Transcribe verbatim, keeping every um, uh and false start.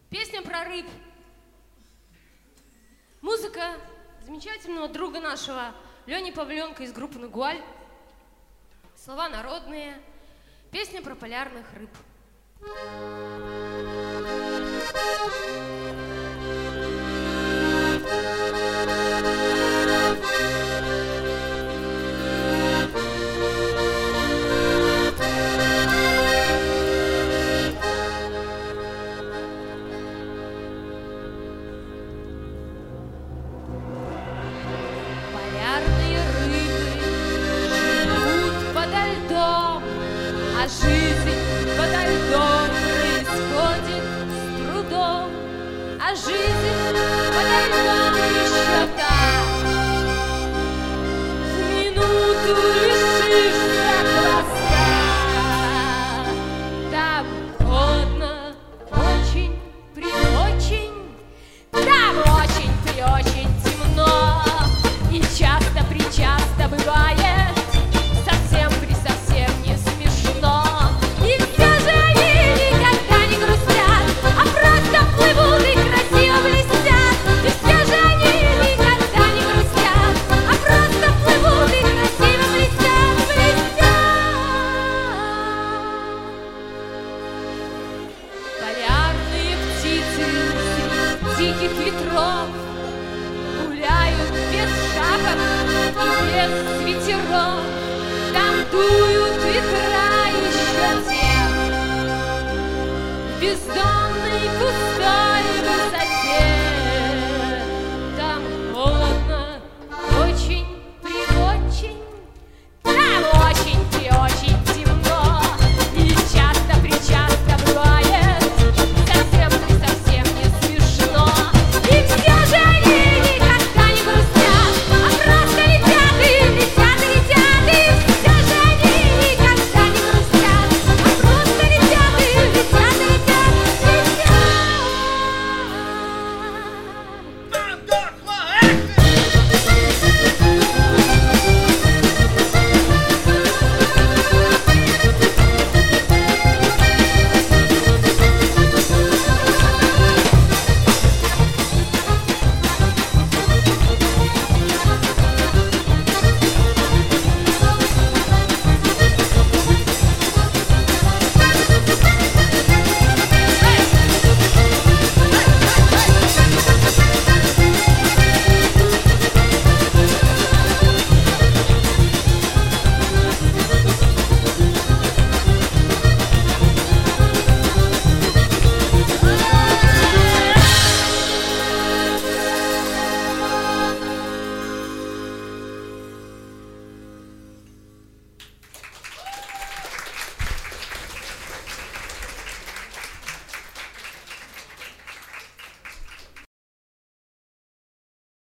Песня про рыб. Музыка замечательного друга нашего Лени Павленко из группы «Нагуаль». Слова народные. Песня про полярных рыб. А жизнь подо льдом происходит с трудом, а жизнь подо льдом еще так. В минуту лишишься хвоста. Там холодно, очень, при-очень, там очень, при-очень темно. И часто-причасто бывает диких ветров, гуляют без шапок и без свитеров. Там дуют ветра еще те бездонной пустой.